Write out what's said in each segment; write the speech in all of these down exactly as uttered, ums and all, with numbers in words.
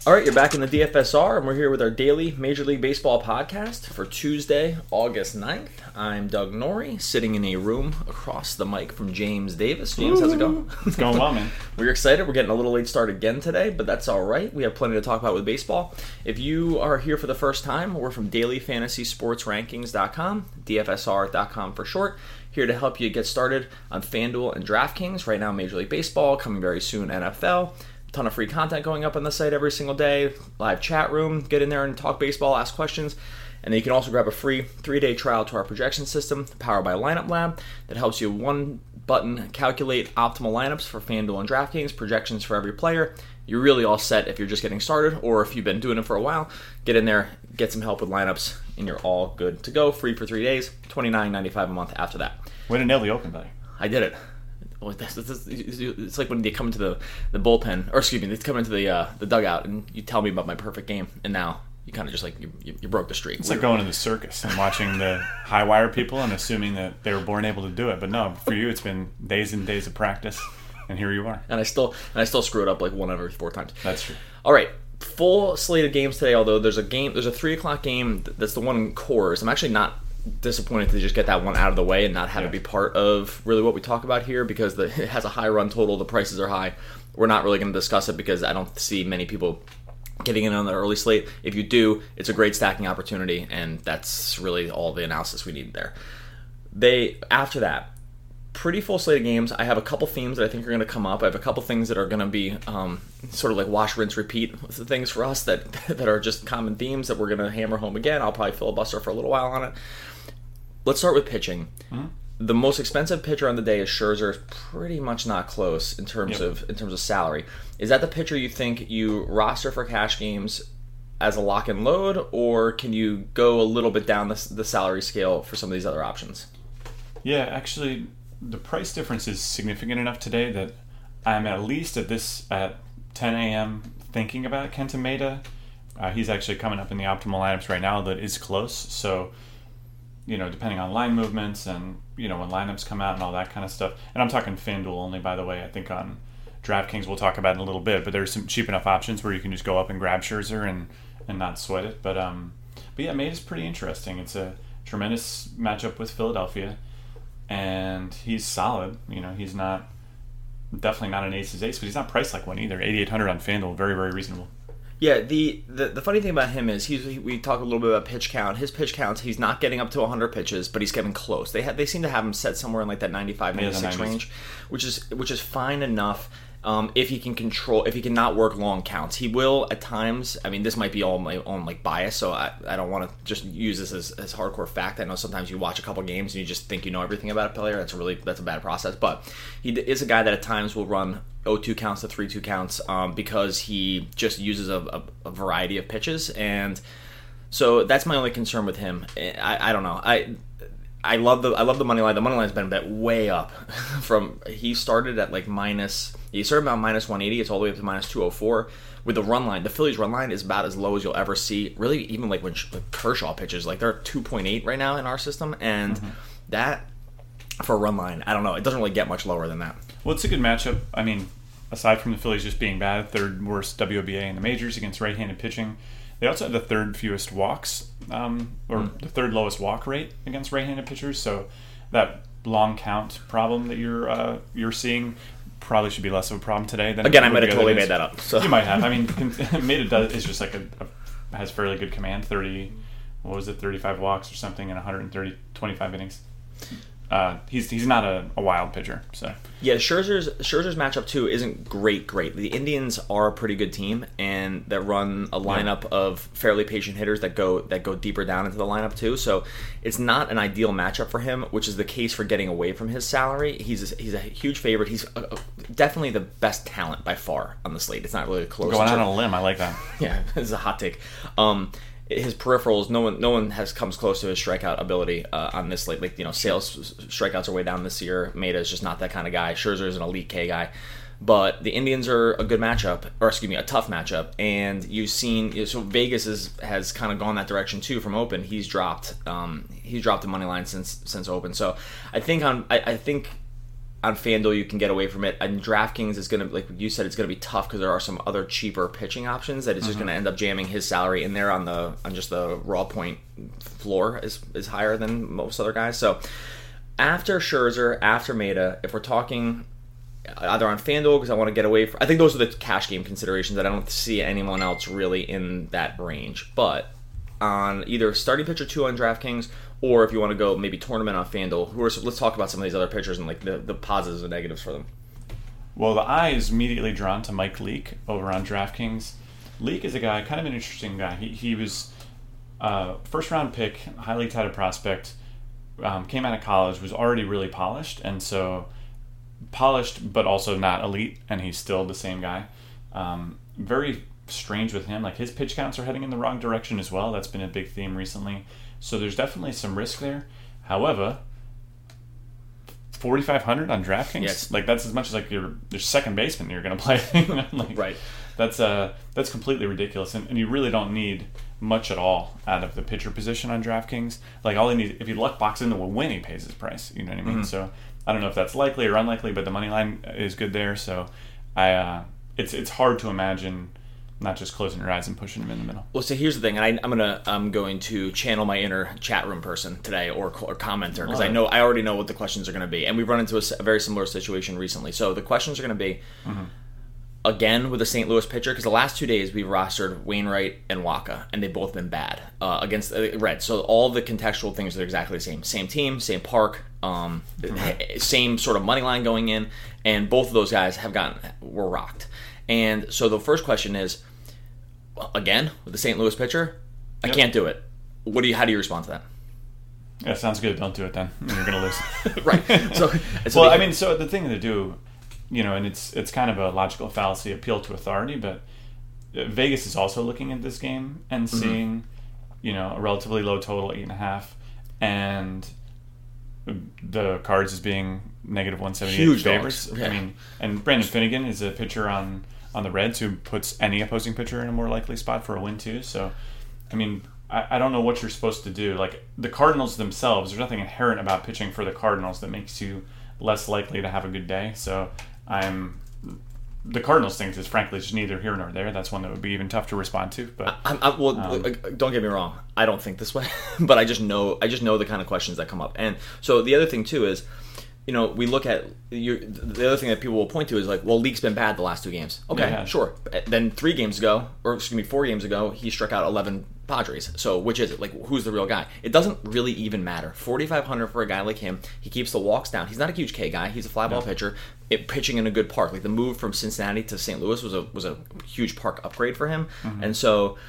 All right, you're back in the D F S R, and we're here with our daily Major League Baseball podcast for Tuesday, August ninth. I'm Doug Norrie, sitting in a room across the mic from James Davis. James, how's it going? It's going well, man. We're excited. We're getting a little late start again today, but that's all right. We have plenty to talk about with baseball. If you are here for the first time, we're from daily fantasy sports rankings dot com, D F S R dot com for short. Here to help you get started on FanDuel and DraftKings. Right now, Major League Baseball, coming very soon, N F L. Ton of free content going up on the site every single day. Live chat room. Get in there and talk baseball, ask questions. And then you can also grab a free three-day trial to our projection system powered by Lineup Lab that helps you one button calculate optimal lineups for FanDuel and DraftKings, projections for every player. You're really all set if you're just getting started, or if you've been doing it for a while, get in there, get some help with lineups, and you're all good to go. Free for three days, twenty-nine ninety-five a month after that. Way to nail the open, buddy. I did it. It's like when they come into the, the bullpen, or excuse me, they come into the uh, the dugout, and you tell me about my perfect game, and now you kind of just like you, you broke the streak. It's like going to the circus and watching the high wire people and assuming that they were born able to do it. But no, for you, it's been days and days of practice, and here you are. And I still and I still screw it up like one every four times. That's true. All right. Full slate of games today, although there's a game, there's a three o'clock game that's the one in Coors. I'm actually not disappointed to just get that one out of the way and not have yeah. it be part of really what we talk about here, because the, it has a high run total, the prices are high. We're not really going to discuss it because I don't see many people getting in on the early slate. If you do, it's a great stacking opportunity, and that's really all the analysis we need there. They after that, pretty full slate of games. I have a couple themes that I think are going to come up. I have a couple things that are going to be um, sort of like wash, rinse, repeat things for us that that are just common themes that we're going to hammer home again. I'll probably filibuster for a little while on it. Let's start with pitching. Mm-hmm. The most expensive pitcher on the day is Scherzer. Pretty much not close in terms yep. of in terms of salary. Is that the pitcher you think you roster for cash games as a lock and load, or can you go a little bit down the, the salary scale for some of these other options? Yeah, actually, the price difference is significant enough today that I'm at least at this at ten a.m. thinking about Kenta Maeda. Uh, he's actually coming up in the optimal lineups right now that is close. So, you know, depending on line movements and, you know, when lineups come out and all that kind of stuff. And I'm talking FanDuel only, by the way. I think on DraftKings we'll talk about it in a little bit, but there's some cheap enough options where you can just go up and grab Scherzer and, and not sweat it. But um, but yeah, Maeda's pretty interesting. It's a tremendous matchup with Philadelphia, and he's solid. You know, he's not definitely not an ace's ace, but he's not priced like one either. eighty-eight hundred on FanDuel, very very reasonable. Yeah, the, the the funny thing about him is he's he, we talk a little bit about pitch count. His pitch counts, he's not getting up to one hundred pitches, but he's getting close. They have they seem to have him set somewhere in like that ninety-five, ninety-six yeah, range, which is which is fine enough. Um, if he can control, if he can not work long counts, he will at times. I mean, this might be all my own like bias, so I, I don't want to just use this as, as hardcore fact. I know sometimes you watch a couple games and you just think you know everything about a player. That's a really that's a bad process. But he is a guy that at times will run oh two counts to three two counts um, because he just uses a, a, a variety of pitches, and so that's my only concern with him. I, I don't know. I. I love the I love the money line. The money line's been bet way up from he started at like minus he started about minus one eighty. It's all the way up to minus two oh four. With the run line, the Phillies run line is about as low as you'll ever see. Really, even like when Kershaw pitches, like they're two point eight right now in our system, and mm-hmm. that for a run line, I don't know. It doesn't really get much lower than that. Well, it's a good matchup. I mean, aside from the Phillies just being bad, third worst W O B A in the majors against right-handed pitching. They also have the third fewest walks, um, or mm. the third lowest walk rate against right-handed pitchers. So that long count problem that you're uh, you're seeing probably should be less of a problem today. Than Again, I might have totally made that up. So. You might have. I mean, Maeda does is just like a, a has fairly good command. Thirty, what was it, thirty-five walks or something in one hundred thirty, twenty-five innings. Uh, he's he's not a, a wild pitcher, so yeah. Scherzer's Scherzer's matchup too isn't great. Great. The Indians are a pretty good team, and that run a lineup yeah. of fairly patient hitters that go that go deeper down into the lineup too. So it's not an ideal matchup for him, which is the case for getting away from his salary. He's a, he's a huge favorite. He's a, a, definitely the best talent by far on the slate. It's not really close. Going out on a limb, I like that. Yeah, it's a hot take. Um, His peripherals, no one, no one has comes close to his strikeout ability uh, on this slate. Like you know, Sale's strikeouts are way down this year. Maeda is just not that kind of guy. Scherzer is an elite K guy, but the Indians are a good matchup, or excuse me, a tough matchup. And you've seen, you know, so Vegas is, has kind of gone that direction too from open. He's dropped, um, he's dropped the money line since since open. So I think on, I, I think. on FanDuel you can get away from it. And DraftKings is going to, like you said, it's going to be tough because there are some other cheaper pitching options that is just mm-hmm. going to end up jamming his salary in there on the on just the raw point floor is is higher than most other guys. So after Scherzer, after Maeda, if we're talking either on FanDuel because I want to get away from, I think those are the cash game considerations that I don't see anyone else really in that range. But on either starting pitcher two on DraftKings, or if you want to go maybe tournament on FanDuel, who are, so let's talk about some of these other pitchers and like the, the positives and negatives for them. Well, the eye is immediately drawn to Mike Leake over on DraftKings. Leake is a guy, kind of an interesting guy. He he was a first round pick, highly touted prospect, um, came out of college, was already really polished, and so polished but also not elite, and he's still the same guy. Um, very strange with him. Like his pitch counts are heading in the wrong direction as well. That's been a big theme recently. So there's definitely some risk there. However, forty-five hundred on DraftKings, yes. like that's as much as like your your second baseman you're going to play. like, right. That's uh that's completely ridiculous, and, and you really don't need much at all out of the pitcher position on DraftKings. Like all you need, if you luck box into a win, he pays his price. You know what I mean? Mm-hmm. So I don't know if that's likely or unlikely, but the money line is good there. So I uh, it's it's hard to imagine not just closing your eyes and pushing them in the middle. Well, so here's the thing, and I, I'm gonna I'm going to channel my inner chat room person today, or or commenter, because I know I already know what the questions are going to be, and we've run into a, a very similar situation recently. So the questions are going to be mm-hmm. again with the Saint Louis pitcher, because the last two days we've rostered Wainwright and Waka, and they've both been bad uh, against the Reds. So all the contextual things are exactly the same, same team, same park, um, mm-hmm. same sort of money line going in, and both of those guys have gotten were rocked. And so the first question is, again, with the Saint Louis pitcher, I yep. can't do it. What do you? How do you respond to that? Yeah, sounds good. Don't do it then. You're going to lose. right. So, so well, I mean, so the thing to do, you know, and it's it's kind of a logical fallacy, appeal to authority, but Vegas is also looking at this game and seeing, mm-hmm. you know, a relatively low total, eight and a half, and the Cards as being negative one seventy-eight huge favorites. Yeah. I mean, and Brandon Finnegan is a pitcher on. on the Reds who puts any opposing pitcher in a more likely spot for a win too. So, I mean, I, I don't know what you're supposed to do. Like, the Cardinals themselves, there's nothing inherent about pitching for the Cardinals that makes you less likely to have a good day. So, I'm... The Cardinals thing is frankly just neither here nor there. That's one that would be even tough to respond to. But I, I, well, um, don't get me wrong. I don't think this way, but I just know I just know the kind of questions that come up. And so the other thing too is, you know, we look at you, the other thing that people will point to is like, well, Leake's been bad the last two games. Okay, yeah. Sure. Then three games ago, or excuse me, four games ago, he struck out eleven Padres. So which is it? Like, who's the real guy? It doesn't really even matter. forty-five hundred for a guy like him. He keeps the walks down. He's not a huge K guy. He's a fly ball no. pitcher. It, pitching in a good park. Like the move from Cincinnati to Saint Louis was a was a huge park upgrade for him. Mm-hmm. And so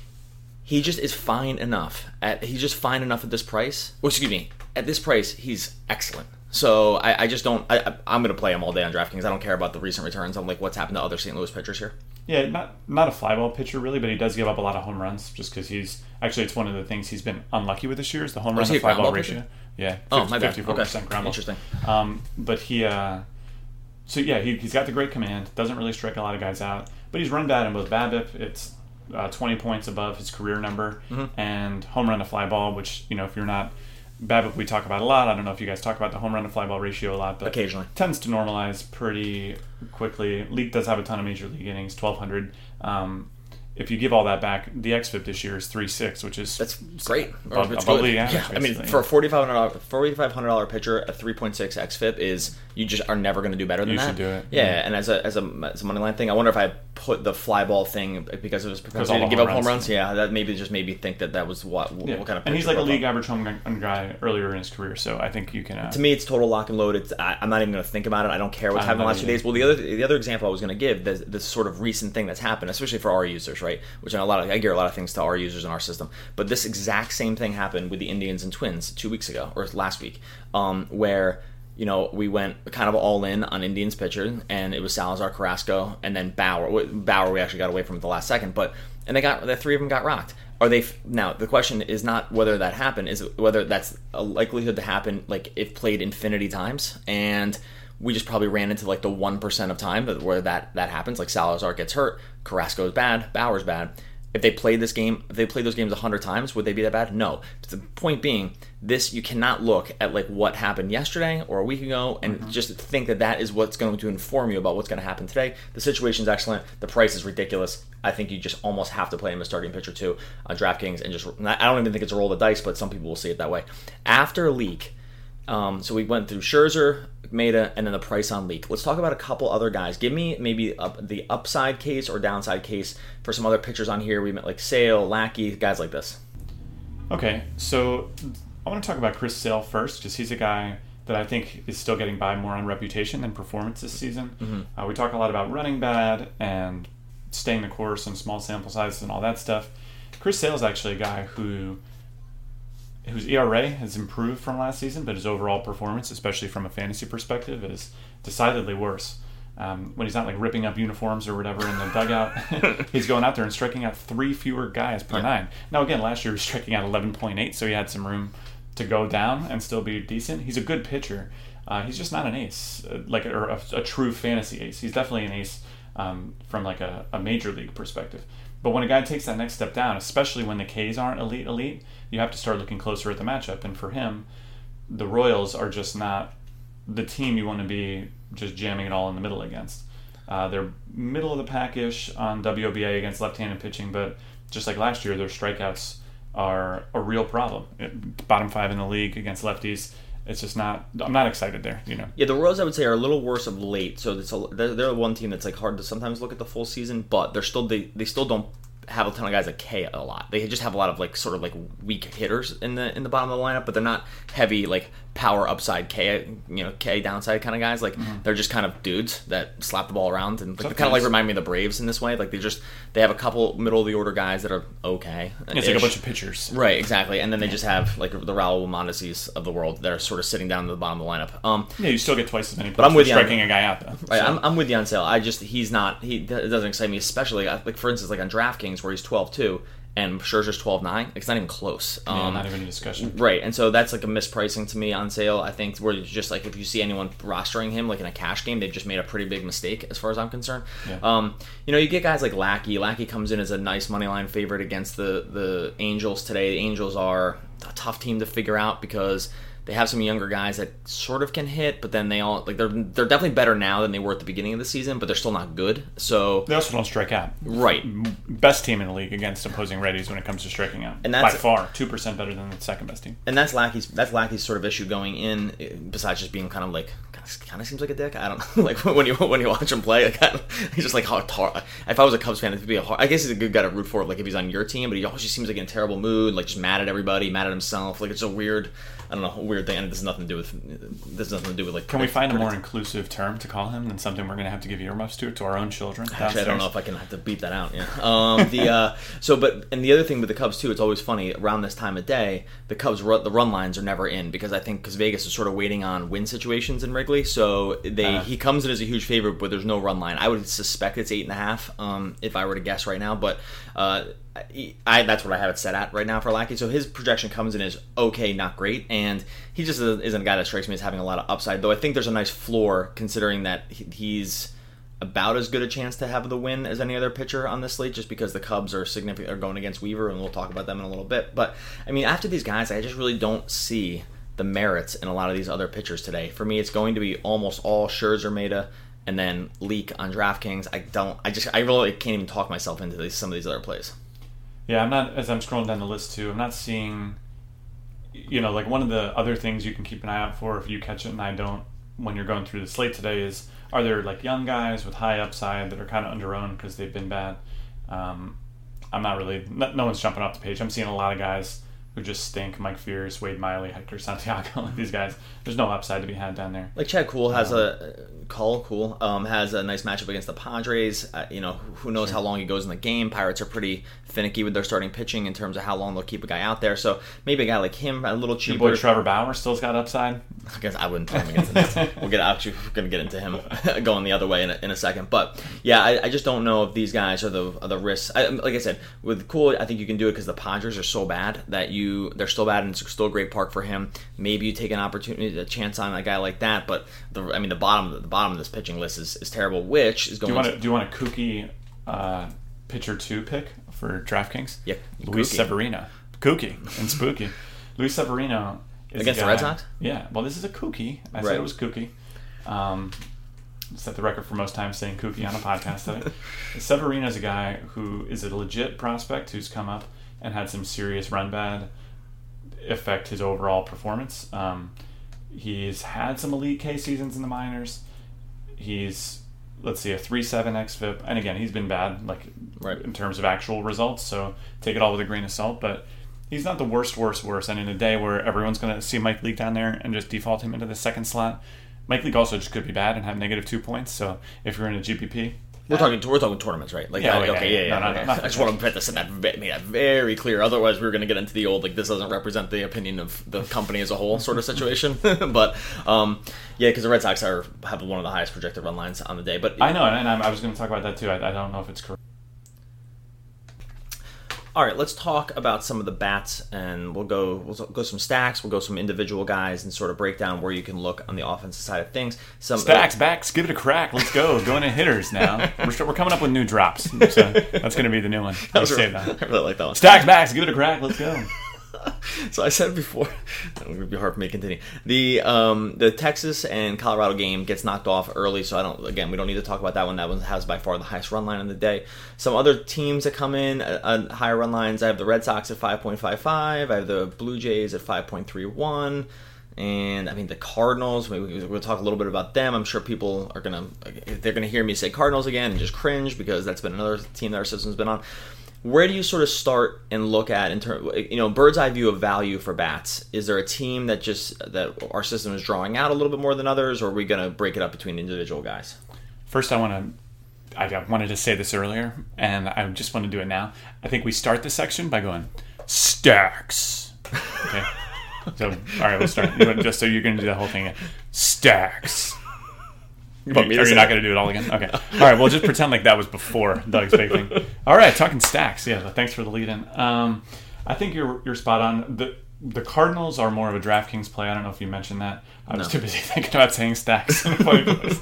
he just is fine enough. At he's just fine enough at this price. Well, excuse me. At this price, he's excellent. So I, I just don't. I, I'm going to play him all day on DraftKings. I don't care about the recent returns. I'm like, what's happened to other Saint Louis pitchers here? Yeah, not not a fly ball pitcher really, but he does give up a lot of home runs just because he's actually it's one of the things he's been unlucky with this year is the home run to fly ball ratio. Yeah, oh my bad. fifty-four percent okay. ground ball. Interesting. Um, but he, uh, so yeah, he he's got the great command. Doesn't really strike a lot of guys out, but he's run bad in both BABIP. It's uh, twenty points above his career number, mm-hmm. and home run to fly ball, which you know if you're not. BABIP we talk about a lot. I don't know if you guys talk about the home run to fly ball ratio a lot, but occasionally tends to normalize pretty quickly. Leake does have a ton of major league innings, twelve hundred. Um, if you give all that back, the X F I P this year is three six, which is that's great. Above, it's above good. Average, yeah, I mean, for a forty-five hundred dollars forty-five hundred dollars pitcher, a three point six X F I P is you just are never going to do better than you that. You should do it. Yeah, yeah, and as a as a as a money line thing, I wonder if I put the fly ball thing because of his propensity to give up home runs. Yeah, that maybe just made me think that that was what yeah. what kind of. And he's like a league average home run guy earlier in his career, so I think you can. Uh, to me, it's total lock and load. It's I, I'm not even going to think about it. I don't care what's happened the last few days. Well, the other the other example I was going to give this, this sort of recent thing that's happened, especially for our users, right? Which a lot of I gear a lot of things to our users in our system, but this exact same thing happened with the Indians and Twins two weeks ago or last week, um, where. You know, we went kind of all in on Indians pitcher, and it was Salazar, Carrasco, and then Bauer. Bauer, we actually got away from at the last second, but and they got the three of them got rocked. Are they now? The question is not whether that happened, is whether that's a likelihood to happen. Like if played infinity times, and we just probably ran into like the one percent of time where that that happens. Like Salazar gets hurt, Carrasco is bad, Bauer's bad. If they played this game, if they played those games a hundred times, would they be that bad? No. But the point being, this you cannot look at like what happened yesterday or a week ago and mm-hmm. just think that that is what's going to inform you about what's going to happen today. The situation's excellent. The price is ridiculous. I think you just almost have to play him as starting pitcher too on DraftKings and just. I don't even think it's a roll of the dice, but some people will see it that way. After Leak, um, so we went through Scherzer, Maeda, and then the price on Leak. Let's talk about a couple other guys. Give me maybe up, the upside case or downside case for some other pitchers on here. We met like Sale, Lackey, guys like this. Okay, so I want to talk about Chris Sale first because he's a guy that I think is still getting by more on reputation than performance this season. Mm-hmm. Uh, we talk a lot about running bad and staying the course and small sample sizes and all that stuff. Chris Sale is actually a guy who whose E R A has improved from last season, but his overall performance, especially from a fantasy perspective, is decidedly worse. Um, when he's not like ripping up uniforms or whatever in the dugout, he's going out there and striking out three fewer guys per yeah. nine. Now, again, last year he was striking out eleven point eight, so he had some room to go down and still be decent. He's a good pitcher. Uh, he's just not an ace, uh, like or a, a true fantasy ace. He's definitely an ace um, from like a, a major league perspective. But when a guy takes that next step down, especially when the K's aren't elite elite, you have to start looking closer at the matchup. And for him, the Royals are just not the team you want to be just jamming it all in the middle against. Uh, they're middle of the pack-ish on W O B A against left-handed pitching, but just like last year, their strikeouts are a real problem. It, bottom five in the league against lefties. It's just not. I'm not excited there. You know. Yeah, the Royals I would say are a little worse of late. So it's a, they're, they're one team that's like hard to sometimes look at the full season, but they're still they, they still don't have a ton of guys that K a lot. They just have a lot of like sort of like weak hitters in the in the bottom of the lineup, but they're not heavy like power upside K, you know, K downside kind of guys. Like mm-hmm. they're just kind of dudes that slap the ball around and like, they kind of like remind me of the Braves in this way. Like they just they have a couple middle of the order guys that are okay. It's like a bunch of pitchers, right? Exactly, and then they just have like the Raul Mondeses of the world that are sort of sitting down at the bottom of the lineup. Um, yeah, you still get twice as many. But I'm with you striking on, a guy out though. Right, so. I'm, I'm with you on Sale. I just he's not he it doesn't excite me, especially like for instance like on DraftKings where he's twelve two. And Scherzer's twelve nine. It's not even close. Um, yeah, not even a discussion. Right, and so that's like a mispricing to me on Sale. I think where you just like if you see anyone rostering him like in a cash game, they've just made a pretty big mistake as far as I'm concerned. Yeah. Um, you know, you get guys like Lackey. Lackey comes in as a nice money line favorite against the the Angels today. The Angels are a tough team to figure out because they have some younger guys that sort of can hit, but then they all like they're they're definitely better now than they were at the beginning of the season, but they're still not good. So they also don't strike out. Right, best team in the league against opposing righties when it comes to striking out, and that's by far two percent better than the second best team. And that's Lackey's that's Lackey's sort of issue going in. Besides just being kind of like kind of seems like a dick. I don't know. Like when you when you watch him play, like, I don't, he's just like hard. If I was a Cubs fan, it'd be a hard. I guess he's a good guy to root for. Like if he's on your team, but he always just seems like in a terrible mood, like just mad at everybody, mad at himself. Like it's a weird. I don't know, a weird thing, and this has nothing to do with. This has nothing to do with like. Can we find a more inclusive term to call him than something we're going to have to give earmuffs to to our own children? Actually, downstairs? I don't know if I can have to beat that out. Yeah. Um, the uh, so, but and the other thing with the Cubs too, it's always funny around this time of day. The Cubs run, the run lines are never in because I think because Vegas is sort of waiting on win situations in Wrigley, so they uh, he comes in as a huge favorite, but there's no run line. I would suspect it's eight and a half um, if I were to guess right now, but. Uh, I that's what I have it set at right now for Lackey. So his projection comes in as okay, not great, and he just isn't a guy that strikes me as having a lot of upside. Though I think there's a nice floor considering that he's about as good a chance to have the win as any other pitcher on this slate, just because the Cubs are significant are going against Weaver, and we'll talk about them in a little bit. But I mean, after these guys, I just really don't see the merits in a lot of these other pitchers today. For me, it's going to be almost all Scherzer, Maeda, and then Leak on DraftKings. I don't. I just I really can't even talk myself into these, some of these other plays. Yeah, I'm not, as I'm scrolling down the list too, I'm not seeing, you know, like one of the other things you can keep an eye out for if you catch it and I don't when you're going through the slate today is, are there like young guys with high upside that are kind of underowned because they've been bad? Um, I'm not really, no, no one's jumping off the page. I'm seeing a lot of guys who just stink. Mike Fierce, Wade Miley, Hector Santiago, like these guys. There's no upside to be had down there. Like Chad Kuhl has um, a call cool um, has a nice matchup against the Padres. Uh, you know, who knows sure. how long he goes in the game. Pirates are pretty finicky with their starting pitching in terms of how long they'll keep a guy out there. So maybe a guy like him, a little cheaper. Your boy Trevor Bauer still's got upside. I guess I wouldn't play him against the Nets. We'll get actually we're going to get into him going the other way in a, in a second. But yeah, I, I just don't know if these guys are the are the risks. I, like I said, with Kuhl, I think you can do it because the Padres are so bad that you they're still bad and it's still a great park for him. Maybe you take an opportunity, a chance on a guy like that. But the I mean the bottom the bottom of this pitching list is, is terrible. Which is going. Do you want to do you want a kooky uh, pitcher two pick for DraftKings. Yeah, Luis kooky. Severino, kooky and spooky. Luis Severino is against a guy, the Red Sox. Yeah, well, this is a kooky. I right. said it was kooky. Um, set the record for most times saying kooky on a podcast today. Severino is a guy who is a legit prospect who's come up and had some serious run bad affect his overall performance. Um, he's had some elite K seasons in the minors. He's, let's see, a three seven xFIP. And again, he's been bad, like right. in terms of actual results, so take it all with a grain of salt. But he's not the worst, worst, worst. And in a day where everyone's going to see Mike Leake down there and just default him into the second slot, Mike Leake also just could be bad and have negative two points. So if you're in a G P P, we're talking we're talking tournaments, right? Like, yeah, yeah, okay, yeah, yeah. No, no, okay. no, no, I just want to put this in that make that very clear. Otherwise, we we're going to get into the old like this doesn't represent the opinion of the company as a whole sort of situation. But um, yeah, because the Red Sox are have one of the highest projected run lines on the day. But I know, and I was going to talk about that too. I, I don't know if it's correct. All right, let's talk about some of the bats, and we'll go we'll go some stacks, we'll go some individual guys, and sort of break down where you can look on the offensive side of things. Some stacks, uh, backs, give it a crack. Let's go. Going to hitters now. We're, we're coming up with new drops, so that's going to be the new one. I say that. I really like that one. Stacks, backs, give it a crack. Let's go. So I said before, it would be hard for me to continue. The um, the Texas and Colorado game gets knocked off early, so I don't. Again, we don't need to talk about that one. That one has by far the highest run line of the day. Some other teams that come in at uh, higher run lines. I have the Red Sox at five point five five. I have the Blue Jays at five point three one. And I mean the Cardinals. We, we'll talk a little bit about them. I'm sure people are gonna they're gonna hear me say Cardinals again and just cringe because that's been another team that our system's been on. Where do you sort of start and look at in terms, you know, bird's eye view of value for bats? Is there a team that just that our system is drawing out a little bit more than others, or are we going to break it up between individual guys? First, I want to, I wanted to say this earlier, and I just want to do it now. I think we start this section by going stacks. Okay. So, all right, we'll start. Just so you're going to do the whole thing again. Stacks. You want me to or you're not going to do it all again? Okay. All right, well, just pretend like that was before Doug's big thing. All right, talking stacks. Yeah, thanks for the lead-in. Um, I think you're you're spot on. The the Cardinals are more of a DraftKings play. I don't know if you mentioned that. I was no. too busy thinking about saying stacks in a funny place.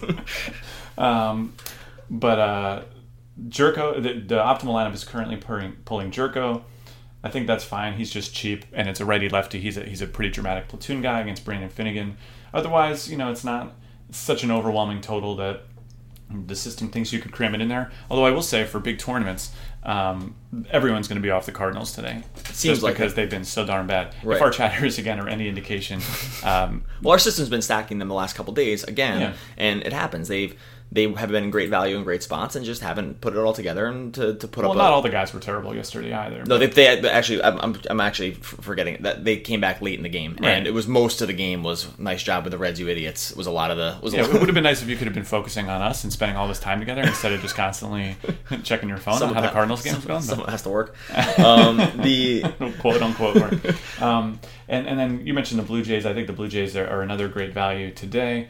um, but uh, Jerko, the, the optimal lineup is currently pulling, pulling Jerko. I think that's fine. He's just cheap, and it's a righty-lefty. He's a, he's a pretty dramatic platoon guy against Brandon Finnegan. Otherwise, you know, it's not... It's such an overwhelming total that the system thinks you could cram it in there. Although I will say, for big tournaments, um, everyone's going to be off the Cardinals today. It seems just like because it. They've been so darn bad. Right. If our chatters, again, are any indication... Um, well, our system's been stacking them the last couple days, again, yeah. and it happens. They've... They have been in great value and great spots and just haven't put it all together and to, to put well, up. Well, not a, all the guys were terrible yesterday either. No, they, they actually. I'm, I'm actually forgetting that they came back late in the game, right. And it was most of the game was nice job with the Reds, you idiots. It was a lot of the. Was yeah, a lot it would have been nice if you could have been focusing on us and spending all this time together instead of just constantly checking your phone on how the Cardinals game was going. Someone has to work. Um, the quote unquote work. Um, and and then you mentioned the Blue Jays. I think the Blue Jays are, are another great value today.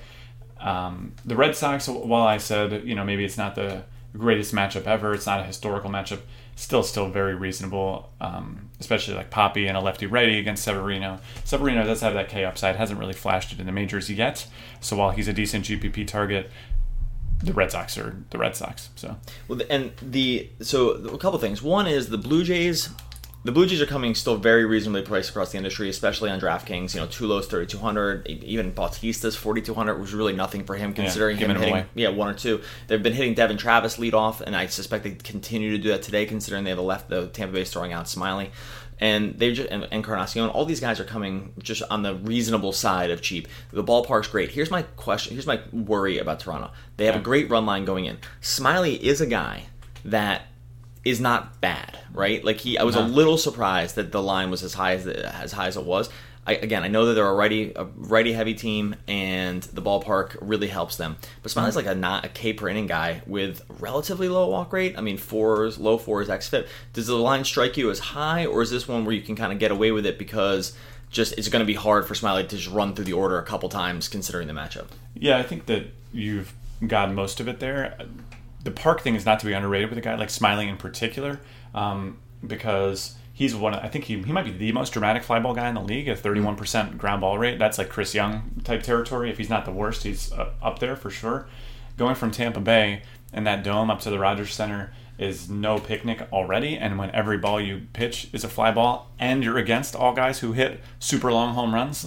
Um, the Red Sox, while I said, you know, maybe it's not the greatest matchup ever, it's not a historical matchup, still still very reasonable, um, especially like Poppy and a lefty-righty against Severino. Severino does have that K upside, hasn't really flashed it in the majors yet, so while he's a decent G P P target, the Red Sox are the Red Sox. So, well, and the so a couple things. One is the Blue Jays. The Blue Jays are coming still very reasonably priced across the industry, especially on DraftKings. You know, Tulo's thirty-two hundred, even Bautista's forty-two hundred was really nothing for him considering yeah, him hitting away. yeah one or two. They've been hitting Devin Travis lead off, and I suspect they continue to do that today, considering they have the left the Tampa Bay's throwing out Smiley, and they just and Encarnacion. All these guys are coming just on the reasonable side of cheap. The ballpark's great. Here's my question. Here's my worry about Toronto. They have yeah. a great run line going in. Smiley is a guy that is not bad, right? Like he, I was no. a little surprised that the line was as high as the, as high as it was. I, again, I know that they're a righty, a righty heavy team, and the ballpark really helps them. But Smiley's like a not a K per inning guy with relatively low walk rate. I mean, fours, low fours, xFIP. Does the line strike you as high, or is this one where you can kind of get away with it because just it's going to be hard for Smiley to just run through the order a couple times considering the matchup? Yeah, I think that you've got most of it there. The park thing is not to be underrated with a guy like Smiley in particular, um, because he's one. I think he he might be the most dramatic fly ball guy in the league at thirty-one percent ground ball rate. That's like Chris Young type territory. If he's not the worst, he's uh, up there for sure. Going from Tampa Bay and that dome up to the Rogers Center is no picnic already, and when every ball you pitch is a fly ball, and you're against all guys who hit super long home runs,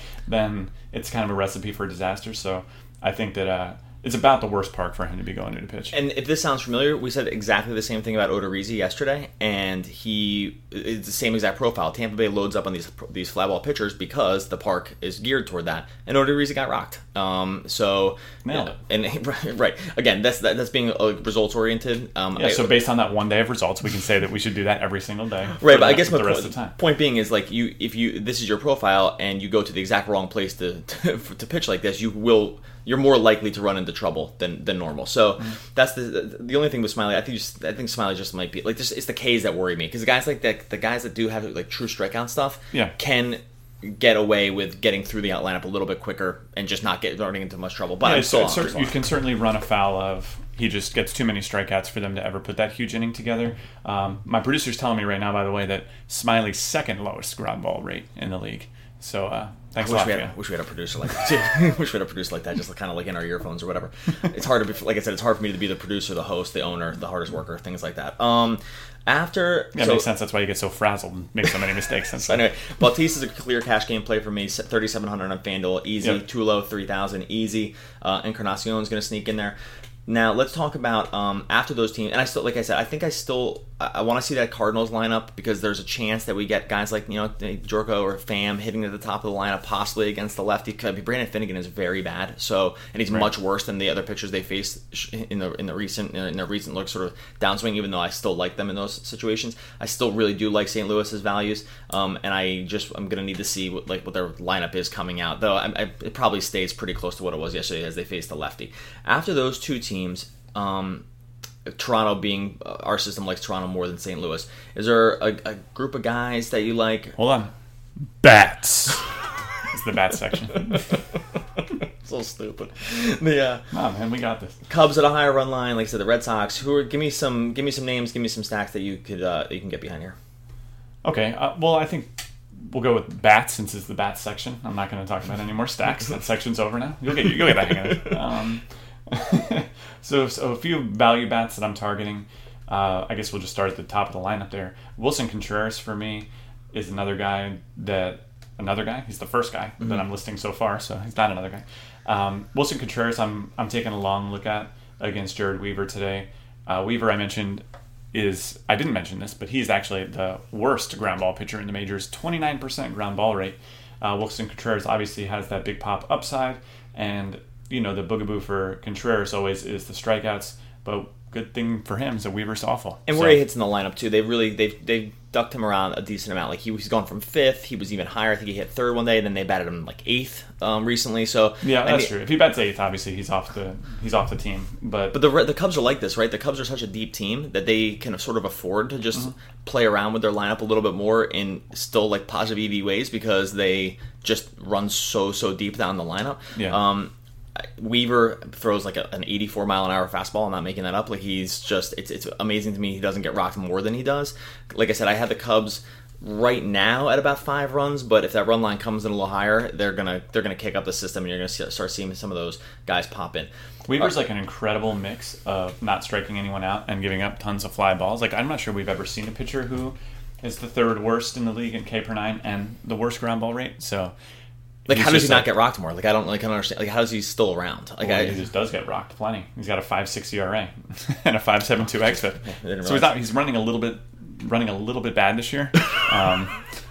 then it's kind of a recipe for disaster. So I think that uh, it's about the worst park for him to be going to pitch. And if this sounds familiar, we said exactly the same thing about Odorizzi yesterday, and he it's the same exact profile. Tampa Bay loads up on these these fly ball pitchers because the park is geared toward that, and Odorizzi got rocked. Um, so nailed it. And right again, that's that, that's being uh, results oriented. Um, yeah. I, so based on that one day of results, we can say that we should do that every single day. Right, but the, I guess my the rest point, of the time. point being is like you if you this is your profile and you go to the exact wrong place to to, to pitch like this, you will. You're more likely to run into trouble than, than normal. So mm-hmm. that's the the only thing with Smiley. I think just, I think Smiley just might be like just, it's the K's that worry me because the guys like that the guys that do have like true strikeout stuff yeah. can get away with getting through the out lineup a little bit quicker and just not get running into much trouble. But yeah, I'm still so, on, so you can certainly run afoul of he just gets too many strikeouts for them to ever put that huge inning together. Um, my producer's telling me right now, by the way, that Smiley's second lowest ground ball rate in the league. So uh, thanks I a wish lot, we, for had, you. wish we had a producer like that too. Wish we had a producer like that, just kind of like in our earphones or whatever. It's hard to be, like I said, it's hard for me to be the producer, the host, the owner, the hardest worker, things like that. Um, after yeah, so, makes sense. That's why you get so frazzled and make so many mistakes. So anyway, Bautista is a clear cash game play for me. thirty-seven hundred on FanDuel, easy. Yep. Tulo three thousand, easy. Uh, Encarnacion is going to sneak in there. Now let's talk about um, after those teams, and I still, like I said, I think I still I, I want to see that Cardinals lineup because there's a chance that we get guys like you know Jorko or Pham hitting at the top of the lineup, possibly against the lefty. I mean, Brandon Finnegan is very bad, so and he's right. much worse than the other pitchers they faced in the in the recent in the recent look sort of downswing. Even though I still like them in those situations, I still really do like Saint Louis's values, um, and I just I'm gonna need to see what like what their lineup is coming out. Though I, I, it probably stays pretty close to what it was yesterday as they faced the lefty. After those two teams. Um, Toronto being uh, our system likes Toronto more than Saint Louis. Is there a, a group of guys that you like? Hold on, bats. It's the bat section. So stupid. Yeah. Oh man, we got this. Cubs at a higher run line, like I said, the Red Sox. Who are? Give me some. Give me some names. Give me some stacks that you could uh, that you can get behind here. Okay. Uh, well, I think we'll go with bats since it's the bats section. I'm not going to talk about any more stacks. That section's over now. You'll get you'll get the hang of it. Um, so, so a few value bats that I'm targeting. Uh, I guess we'll just start at the top of the lineup there. Wilson Contreras for me is another guy that another guy. He's the first guy mm-hmm. that I'm listing so far, so he's not another guy. Um, Wilson Contreras, I'm I'm taking a long look at against Jared Weaver today. Uh, Weaver, I mentioned, is I didn't mention this, but he's actually the worst ground ball pitcher in the majors. twenty-nine percent ground ball rate. Uh, Wilson Contreras obviously has that big pop upside, and you know, the boogaboo for Contreras always is the strikeouts, but good thing for him is that Weaver's awful. And where so, he hits in the lineup too, they really they've they've ducked him around a decent amount. Like he he's gone from fifth, he was even higher. I think he hit third one day. Then they batted him like eighth um, recently. So yeah, that's I mean, true. If he bats eighth, obviously he's off the he's off the team. But but the the Cubs are like this, right? The Cubs are such a deep team that they can sort of afford to just mm-hmm. play around with their lineup a little bit more in still like positive E V ways because they just run so so deep down the lineup. Yeah. Um, Weaver throws like a, an eighty-four mile an hour fastball. I'm not making that up. Like he's just, it's it's amazing to me. He doesn't get rocked more than he does. Like I said, I had the Cubs right now at about five runs, but if that run line comes in a little higher, they're gonna they're gonna kick up the system, and you're gonna start seeing some of those guys pop in. Weaver's like an incredible mix of not striking anyone out and giving up tons of fly balls. Like I'm not sure we've ever seen a pitcher who is the third worst in the league in K per nine and the worst ground ball rate. So. Like, he's how does he not like, get rocked more? Like, I don't like, I don't understand. Like, how is he still around? Like, well, I, he just does get rocked plenty. He's got a five point six E R A and a five point seven two X F I P. So he's not. He's running a little bit, running a little bit bad this year. Um,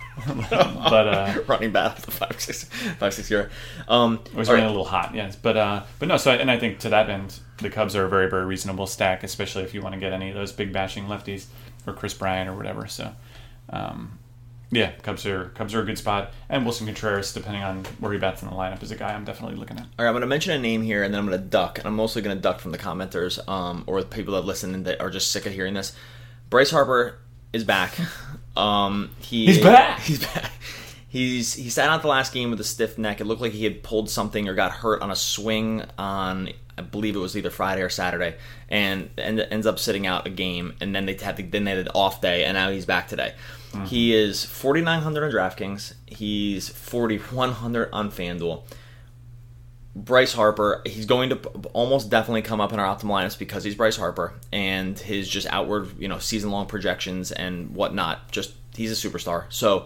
but uh, running bad with the five six five six E R A. Um, he's running right. a little hot, yes. But uh, but no. So I, and I think to that end, the Cubs are a very very reasonable stack, especially if you want to get any of those big bashing lefties or Chris Bryant or whatever. So. Um, Yeah, Cubs are Cubs are a good spot, and Wilson Contreras, depending on where he bats in the lineup, is a guy I'm definitely looking at. All right, I'm going to mention a name here, and then I'm going to duck, and I'm mostly going to duck from the commenters um, or the people that listen and that are just sick of hearing this. Bryce Harper is back. Um, he, he's back. He's back. He's he sat out the last game with a stiff neck. It looked like he had pulled something or got hurt on a swing on, I believe it was either Friday or Saturday, and, and ends up sitting out a game. And then they had the, then they had an off day, and now he's back today. Mm-hmm. He is forty-nine hundred on DraftKings. He's forty-one hundred on FanDuel. Bryce Harper, he's going to almost definitely come up in our optimal lineups because he's Bryce Harper and his just outward, you know, season-long projections and whatnot. Just he's a superstar. So,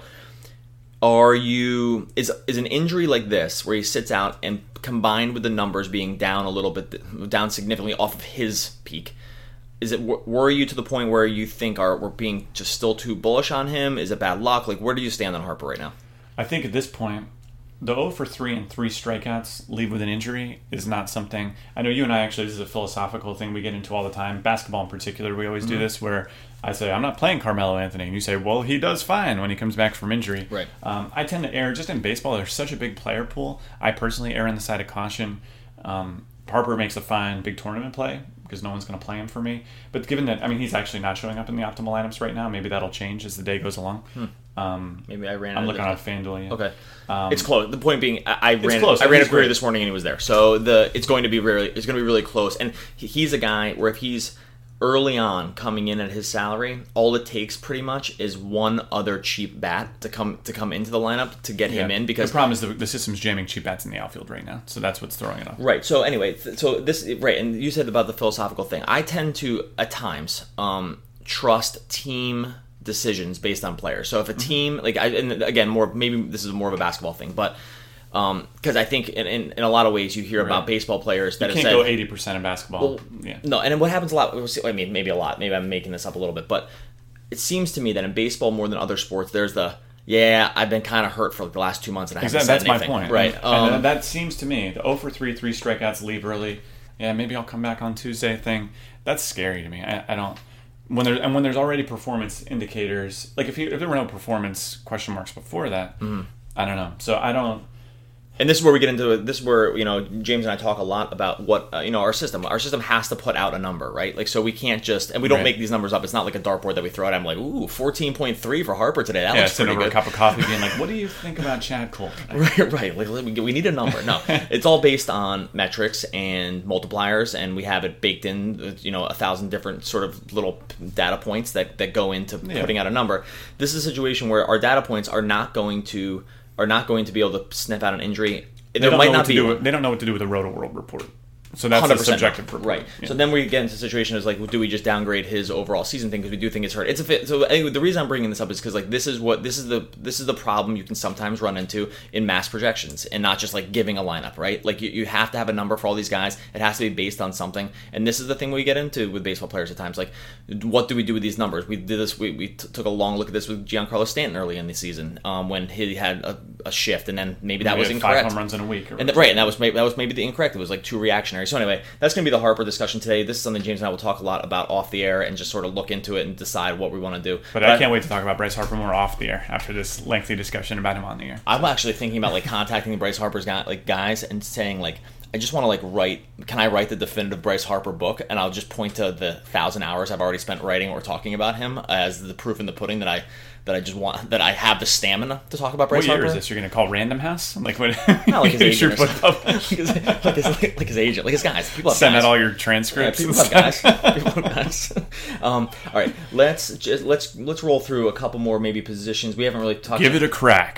are you is is an injury like this where he sits out and combined with the numbers being down a little bit, down significantly off of his peak? Is it worry you to the point where you think are we're being just still too bullish on him? Is it bad luck? Like, where do you stand on Harper right now? I think at this point, the oh for three and three strikeouts leave with an injury is not something. I know you and I actually, this is a philosophical thing we get into all the time. Basketball in particular, we always mm-hmm. do this where I say, I'm not playing Carmelo Anthony. And you say, well, he does fine when he comes back from injury. Right. Um, I tend to err, just in baseball, there's such a big player pool. I personally err on the side of caution. Um, Harper makes a fine big tournament play because no one's going to play him for me. But given that, I mean, he's actually not showing up in the optimal lineups right now. Maybe that'll change as the day goes along. Hmm. Um, Maybe I ran. I'm looking on FanDuel. Yeah. Okay, um, it's close. The point being, I, I ran. Close. I ran a query great. this morning and he was there. So the it's going to be really it's going to be really close. And he, he's a guy where if he's early on coming in at his salary, all it takes pretty much is one other cheap bat to come to come into the lineup to get yeah. him in. Because the problem is the, the system's jamming cheap bats in the outfield right now, so that's what's throwing it off. Right. So anyway, th- so this right, and you said about the philosophical thing. I tend to at times um, trust team decisions based on players. So if a team like I and again more maybe this is more of a basketball thing, but. Because um, I think in, in, in a lot of ways you hear right. about baseball players that you have can't said, go eighty percent in basketball. Well, yeah. No, and what happens a lot, I mean, maybe a lot, maybe I'm making this up a little bit, but it seems to me that in baseball more than other sports, there's the, yeah, I've been kind of hurt for like the last two months and I haven't exactly, said that's anything. My point. Right. And, um, and that seems to me, the oh for three, three strikeouts, leave early, yeah, maybe I'll come back on Tuesday thing, that's scary to me. I, I don't, when there and when there's already performance indicators, like if, you, if there were no performance question marks before that, mm-hmm. I don't know. So I don't, And this is where we get into it. This is where, you know, James and I talk a lot about what, uh, you know, our system. Our system has to put out a number, right? Like, so we can't just, and we don't right. make these numbers up. It's not like a dartboard that we throw out. I'm like, ooh, fourteen point three for Harper today. That yeah, looks pretty over good. a cup of coffee being like, what do you think about Chad Cole? right, right. Like, we, we need a number. No, it's all based on metrics and multipliers, and we have it baked in, you know, a thousand different sort of little data points that, that go into yeah. putting out a number. This is a situation where our data points are not going to, are not going to be able to sniff out an injury. They there don't might know not what to be. do with, they don't know what to do with the Roto World report. So that's a subjective report. Right. Yeah. So then we get into a situation is like, do we just downgrade his overall season thing because we do think it's hurt? It's a fit. So anyway, the reason I'm bringing this up is because like this is what this is the this is the problem you can sometimes run into in mass projections and not just like giving a lineup, right? Like you, you have to have a number for all these guys. It has to be based on something. And this is the thing we get into with baseball players at times. Like, what do we do with these numbers? We did this. We, we t- took a long look at this with Giancarlo Stanton early in the season um, when he had a, a shift, and then maybe that maybe was incorrect. Five home runs in a week, or and the, right? And that was maybe, that was maybe the incorrect. It was like too reactionary. So anyway, that's going to be the Harper discussion today. This is something James and I will talk a lot about off the air and just sort of look into it and decide what we want to do. But, but I can't wait to talk about Bryce Harper more off the air after this lengthy discussion about him on the air. I'm actually thinking about like contacting Bryce Harper's guy, like guys and saying like, I just want to like write, can I write the definitive Bryce Harper book? And I'll just point to the thousand hours I've already spent writing or talking about him as the proof in the pudding that I that I just want, that I have the stamina to talk about Bryce What year Harper. is this? You're going to call Random House? Like what? Not like his agent. Or like, his, like, his, like, like his agent. Like his guys. People have Send guys. out all your transcripts. Yeah, people have guys. People have guys. Um, all right, let's just let's let's roll through a couple more maybe positions we haven't really talked. Give about. it a crack.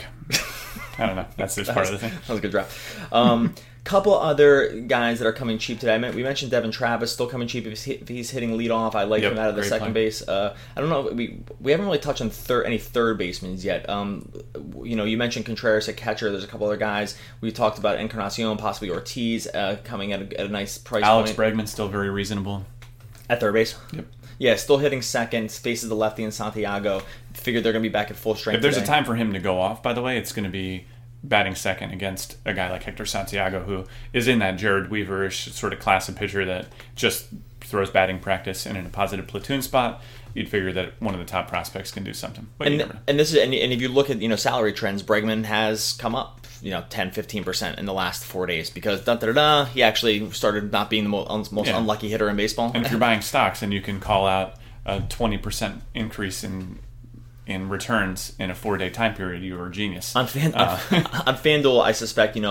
I don't know. That's just part was, of the thing. That was a good draft. Um, couple other guys that are coming cheap today. I mean, we mentioned Devin Travis still coming cheap if he's, if he's hitting leadoff. I like yep, him out of the second point. base. Uh, I don't know. We we haven't really touched on third any third basemen yet. Um, you know, you mentioned Contreras at catcher. There's a couple other guys. We talked about Encarnacion, possibly Ortiz uh, coming at a, at a nice price Alex point. Bregman's still very reasonable. At third base? Yep. Yeah, still hitting second, faces the lefty in Santiago. Figured they're going to be back at full strength If there's today. a time for him to go off, by the way, it's going to be batting second against a guy like Hector Santiago, who is in that Jared Weaver-ish sort of class of pitcher that just throws batting practice and in a positive platoon spot. You'd figure that one of the top prospects can do something. But and, you never know. and this is and, and if you look at, you know, salary trends, Bregman has come up, you know, ten, fifteen percent in the last four days because da da da, da he actually started not being the most, most yeah. unlucky hitter in baseball. And if you're buying stocks and you can call out a twenty percent increase in in returns in a four-day time period, you are a genius. On, Fan, uh, on, on FanDuel, I suspect, you know,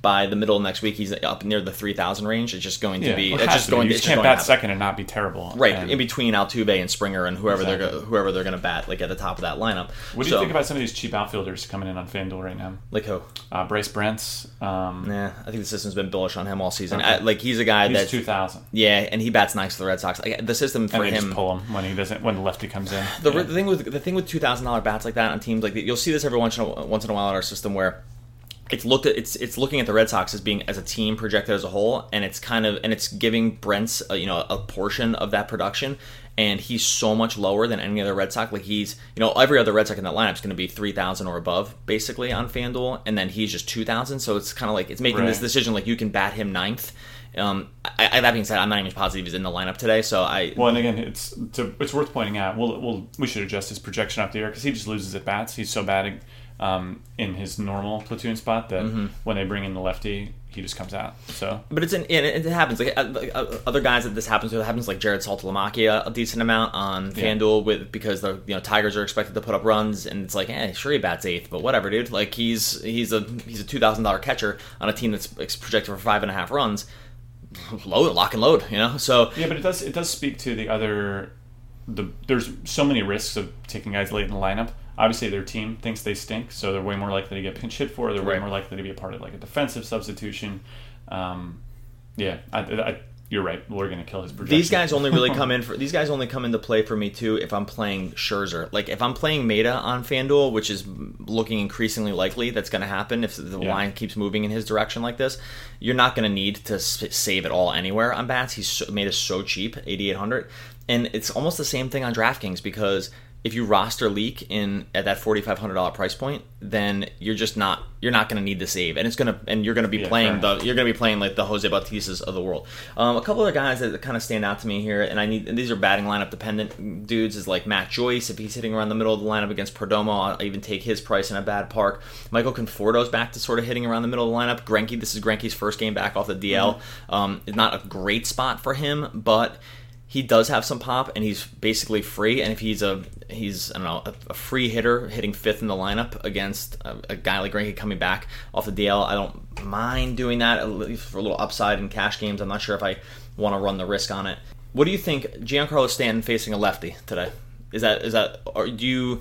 by the middle of next week, he's up near the three thousand range. It's just going to yeah, be. Well, it's just going. You It's can't just going bat second and not be terrible. Right, and, in between Altuve and Springer and whoever exactly. they're go, whoever they're going to bat like at the top of that lineup. What do so, you think about some of these cheap outfielders coming in on FanDuel right now? Like who? Uh, Bryce Brents. Um, nah, I think the system's been bullish on him all season. Okay. I, like he's a guy he's that's two thousand. Yeah, and he bats nice for the Red Sox. Like, the system for and they him. just pull him when he doesn't when the lefty comes in. The, yeah. the thing with the thing with two thousand dollar bats like that on teams like you'll see this every once in a, once in a while in our system where. It's looked at. It's it's looking at the Red Sox as being as a team projected as a whole, and it's kind of and it's giving Brent's uh, you know a portion of that production, and he's so much lower than any other Red Sox. Like he's you know every other Red Sox in that lineup is going to be three thousand or above basically on FanDuel, and then he's just two thousand. So it's kind of like it's making right. this decision like you can bat him ninth. Um, I, I, that being said, I'm not even positive he's in the lineup today. So I well, and again, it's to, it's worth pointing out. We'll, we'll we should adjust his projection up the air because he just loses at bats. He's so bad at, um, in his normal platoon spot that mm-hmm. when they bring in the lefty, he just comes out. So, but it's an, it, it happens like uh, other guys that this happens to. It happens like Jared Saltalamacchia a decent amount on FanDuel yeah. with because the you know Tigers are expected to put up runs, and it's like, eh, sure he bats eighth, but whatever, dude. Like he's he's a he's a two thousand dollar catcher on a team that's projected for five and a half runs. Load, lock and load, you know. So yeah, but it does it does speak to the other. The there's so many risks of taking guys late in the lineup. Obviously, their team thinks they stink, so they're way more likely to get pinch hit for. They're way right. more likely to be a part of like a defensive substitution. Um, yeah, I, I, you're right. We're going to kill his projection. These guys only really come in for these guys only come into play for me too if I'm playing Scherzer. Like if I'm playing Maeda on FanDuel, which is looking increasingly likely that's going to happen if the yeah. line keeps moving in his direction like this. You're not going to need to save it all anywhere on bats. He's so, Maeda's so cheap, eighty-eight hundred, and it's almost the same thing on DraftKings because. If you roster leak in at that forty-five hundred dollars price point, then you're just not you're not going to need to save, and it's gonna and you're going to be yeah, playing the you're going to be playing like the Jose Bautistas of the world. Um, a couple of guys that kind of stand out to me here, and I need and these are batting lineup dependent dudes, is like Matt Joyce. If he's hitting around the middle of the lineup against Perdomo, I'll even take his price in a bad park. Michael Conforto's back to sort of hitting around the middle of the lineup. Greinke, this is Greinke's first game back off the D L. Mm-hmm. Um, it's not a great spot for him, but. He does have some pop, and he's basically free. And if he's a he's I don't know a, a free hitter hitting fifth in the lineup against a, a guy like Greinke coming back off the D L, I don't mind doing that at least for a little upside in cash games. I'm not sure if I want to run the risk on it. What do you think, Giancarlo Stanton facing a lefty today? Is that is that or do you?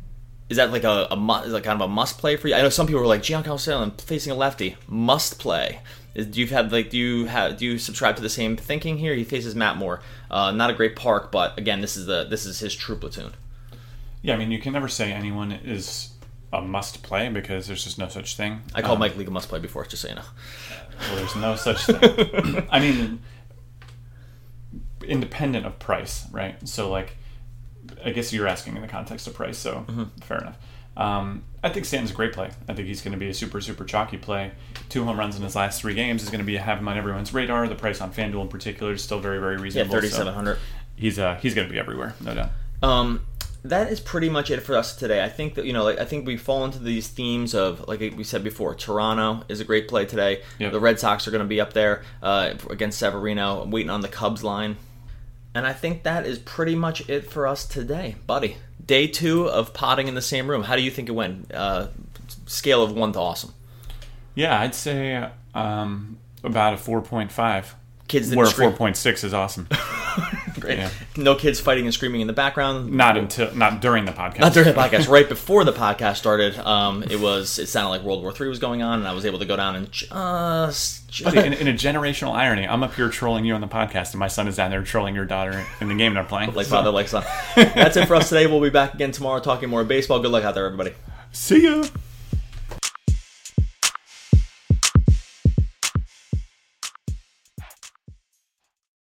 Is that like a, a is that kind of a must play for you? I know some people are like Giancarlo Stanton facing a lefty must play. Do you have like do you have do you subscribe to the same thinking here? He faces Matt Moore, uh, not a great park, but again, this is the this is his true platoon. Yeah, I mean, you can never say anyone is a must play because there's just no such thing. I called um, Mike Leake a must play before, just so you know. Well, there's no such thing. I mean, independent of price, right? So, like, I guess you're asking in the context of price, so mm-hmm. fair enough. Um, I think Stanton's a great play. I think he's going to be a super, super chalky play. Two home runs in his last three games is going to be have him on everyone's radar. The price on FanDuel in particular is still very, very reasonable. Yeah, thirty-seven hundred. So he's uh, he's going to be everywhere, no doubt. Um, that is pretty much it for us today. I think that you know, like I think we fall into these themes of like we said before. Toronto is a great play today. Yep. The Red Sox are going to be up there uh, against Severino. I'm waiting on the Cubs line. And I think that is pretty much it for us today, buddy. Day two of potting in the same room. How do you think it went? Uh, scale of one to awesome. Yeah, I'd say um, about a four point five. Kids didn't Where scream. four point six is awesome. Great. Yeah. No kids fighting and screaming in the background. Not until not during the podcast. Not during the podcast. Right before the podcast started, um, it was it sounded like World War Three was going on, and I was able to go down and just. just in, in a generational irony, I'm up here trolling you on the podcast, and my son is down there trolling your daughter in the game they're playing. Like so. father, like son. That's it for us today. We'll be back again tomorrow talking more baseball. Good luck out there, everybody. See ya.